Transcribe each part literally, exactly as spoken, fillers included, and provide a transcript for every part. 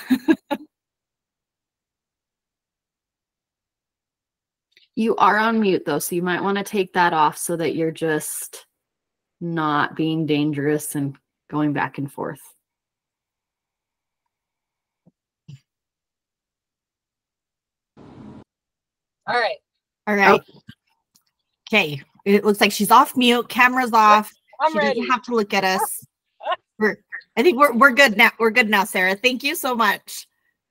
You are on mute though, so you might want to take that off so that you're just not being dangerous and going back and forth. All right. All right. Oh. Okay. It looks like she's off mute. Camera's off. I'm she ready. doesn't have to look at us. We're, I think we're we're good now. We're good now, Sarah. Thank you so much.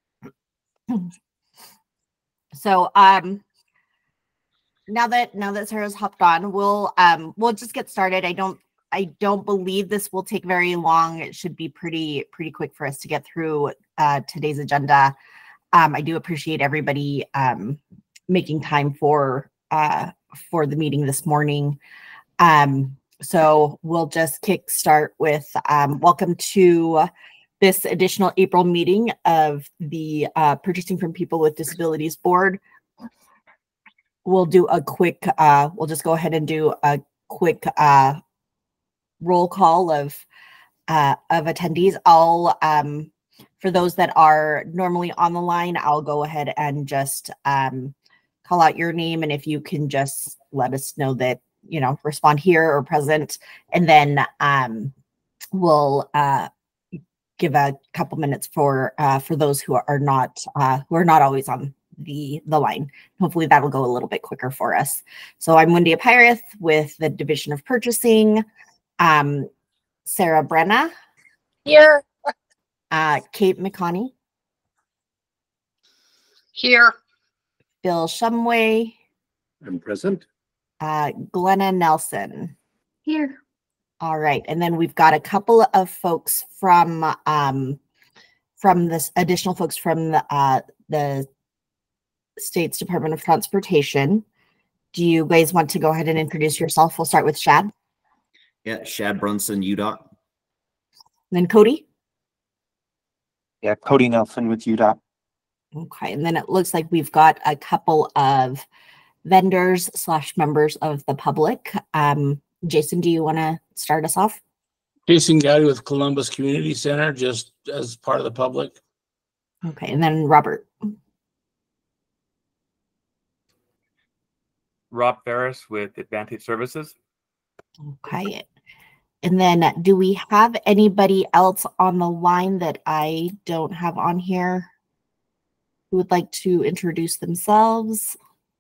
So um now that now that Sarah's hopped on, we'll um we'll just get started. I don't I don't believe this will take very long. It should be pretty pretty quick for us to get through uh today's agenda. Um, I do appreciate everybody um making time for uh for the meeting this morning. Um so we'll just kick start with um welcome to this additional April meeting of the uh, Purchasing from People with Disabilities Board. We'll do a quick, uh, we'll just go ahead and do a quick uh, roll call of, uh, of attendees. I'll, um, for those that are normally on the line, I'll go ahead and just um, call out your name. And if you can just let us know that, you know, respond here or present, and then um, we'll, uh, give a couple minutes for uh, for those who are not uh, who are not always on the the line. Hopefully that'll go a little bit quicker for us. So I'm Wendy Apirith with the Division of Purchasing. Um, Sarah Brenna. Here. Uh, Kate McConney. Here. Bill Shumway. I'm present. Uh, Glenna Nelson. Here. All right, and then we've got a couple of folks from um, from this additional folks from the uh, the State's Department of Transportation. Do you guys want to go ahead and introduce yourself? We'll start with Shad. Yeah, Shad Brunson, U D O T. And then Cody. Yeah, Cody Nelson with U D O T. Okay, and then it looks like we've got a couple of vendors slash members of the public. Um, Jason, do you want to start us off? Jason Gowdy with Columbus Community Center, just as part of the public. Okay, and then Robert. Rob Ferris with Advantage Services. Okay, and then do we have anybody else on the line that I don't have on here who would like to introduce themselves?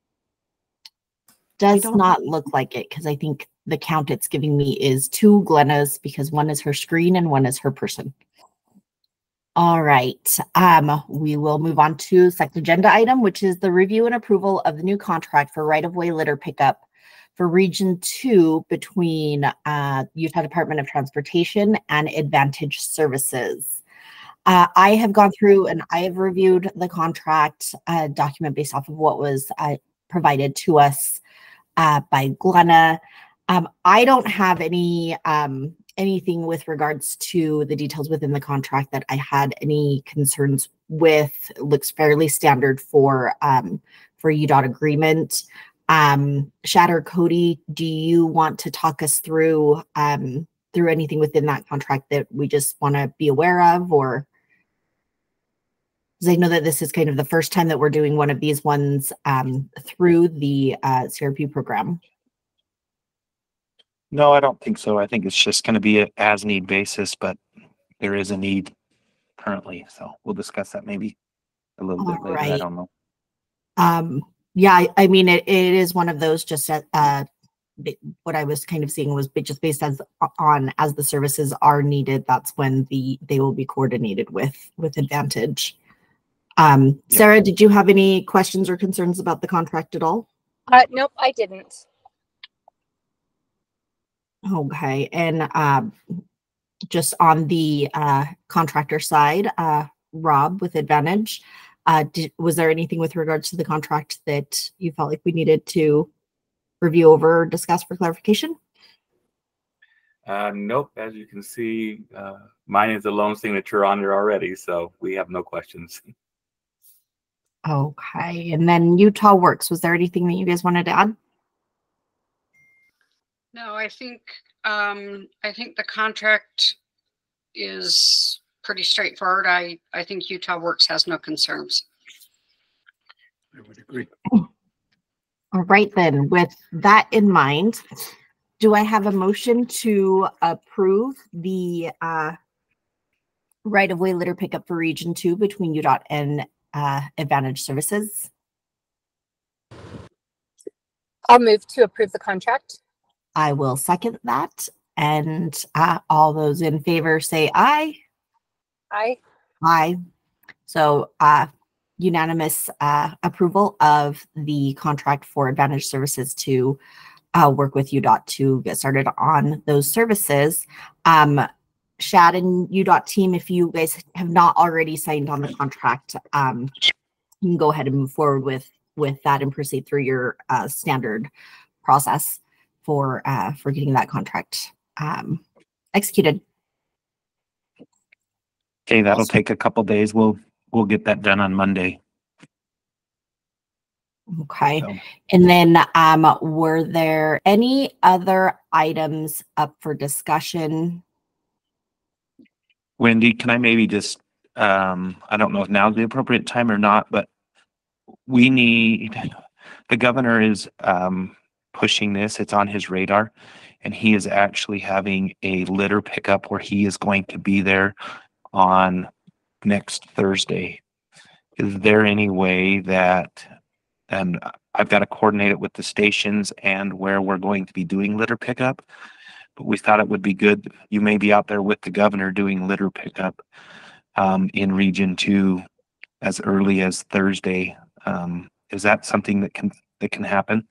Does not look like it, because I think the count it's giving me is two Glennas, because one is her screen and one is her person. All right, um, we will move on to second agenda item, which is the review and approval of the new contract for right-of-way litter pickup for Region two between uh, Utah Department of Transportation and Advantage Services. Uh, I have gone through and I have reviewed the contract uh, document based off of what was uh, provided to us uh, by Glenna. Um, I don't have any um, anything with regards to the details within the contract that I had any concerns with. It looks fairly standard for um, for U D O T agreement. Um, Shad or Cody, do you want to talk us through um, through anything within that contract that we just want to be aware of, or? Because I know that this is kind of the first time that we're doing one of these ones um, through the uh, C R P program. No, I don't think so. I think it's just going to be an as need basis, but there is a need currently. So we'll discuss that maybe a little All bit later. right. I don't know. Um, yeah, I, I mean, it, it is one of those just uh, what I was kind of seeing was just based as on as the services are needed. That's when the they will be coordinated with with Advantage. Um, Yep. Sarah, did you have any questions or concerns about the contract at all? Uh, nope, I didn't. Okay, and um, just on the uh, contractor side, uh, Rob with Advantage, uh, did, was there anything with regards to the contract that you felt like we needed to review over or discuss for clarification? Uh, nope, as you can see, uh, mine is a loan signature on there already, so we have no questions. Okay, and then Utah Works, was there anything that you guys wanted to add? No, I think um, I think the contract is pretty straightforward. I, I think Utah Works has no concerns. I would agree. All right, then, with that in mind, do I have a motion to approve the uh, right-of-way litter pickup for Region Two between U DOT and uh, Advantage Services? I'll move to approve the contract. I will second that. And uh, all those in favor say aye. Aye. Aye. So uh, unanimous uh, approval of the contract for Advantage Services to uh, work with U DOT to get started on those services. Um, Shad and U DOT team, if you guys have not already signed on the contract, um, you can go ahead and move forward with with that and proceed through your uh, standard process for uh, for getting that contract um, executed. Okay, that'll take a couple days. We'll we'll get that done on Monday. Okay. So, And then um, were there any other items up for discussion? Wendy, can I maybe just, um, I don't know if now's the appropriate time or not, but we need, the governor is um, pushing this. It's on his radar, and he is actually having a litter pickup where he is going to be there on next Thursday. Is there any way that, and I've got to coordinate it with the stations and where we're going to be doing litter pickup, but we thought it would be good. You may be out there with the governor doing litter pickup um, in Region Two as early as Thursday. Um, is that something that can that can happen?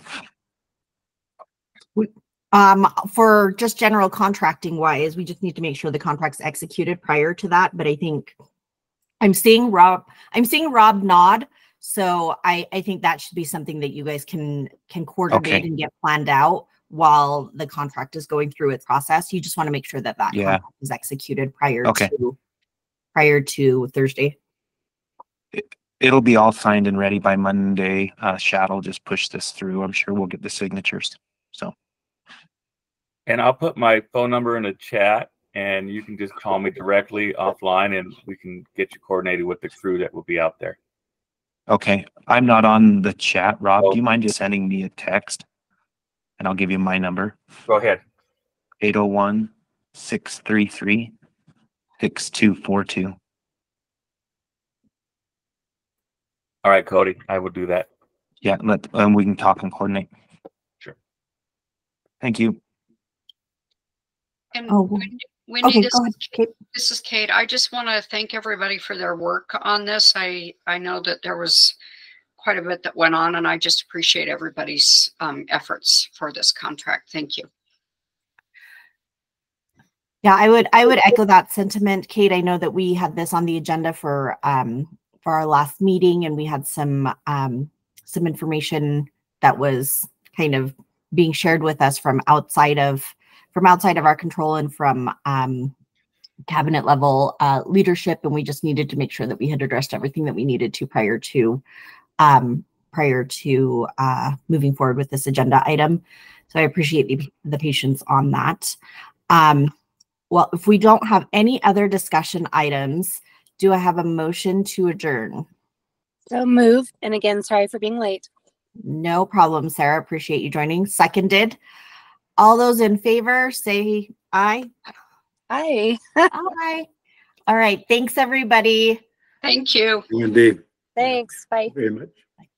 Um, for just general contracting wise, we just need to make sure the contract's executed prior to that. But I think I'm seeing Rob, I'm seeing Rob nod. So I, I think that should be something that you guys can can coordinate Okay. and get planned out while the contract is going through its process. You just want to make sure that that Yeah. contract is executed prior Okay. to prior to Thursday. It'll be all signed and ready by Monday. Uh, Shad will just push this through. I'm sure we'll get the signatures. So, And I'll put my phone number in the chat, and you can just call me directly offline, and we can get you coordinated with the crew that will be out there. okay. I'm not on the chat. Rob, Oh. do you mind just sending me a text? And I'll give you my number. Go ahead. eight oh one, six three three, six two four two. All right, Cody, I will do that. Yeah, let, and we can talk and coordinate. Sure. Thank you. And Oh, Wendy, Wendy, Okay, this, go ahead, Kate. this is Kate. I just want to thank everybody for their work on this. I, I know that there was quite a bit that went on, and I just appreciate everybody's um, efforts for this contract. Thank you. Yeah, I would I would echo that sentiment, Kate. I know that we had this on the agenda for um for our last meeting, and we had some um some information that was kind of being shared with us from outside of from outside of our control and from um cabinet level uh leadership, and we just needed to make sure that we had addressed everything that we needed to prior to um prior to uh moving forward with this agenda item. So I appreciate the, the patience on that. Um Well, if we don't have any other discussion items, do I have a motion to adjourn? So move. And again, sorry for being late. No problem, Sarah. Appreciate you joining. Seconded. All those in favor say aye. Aye. Aye. All right. Thanks, everybody. Thank you. Wendy, Thanks. Bye. very much.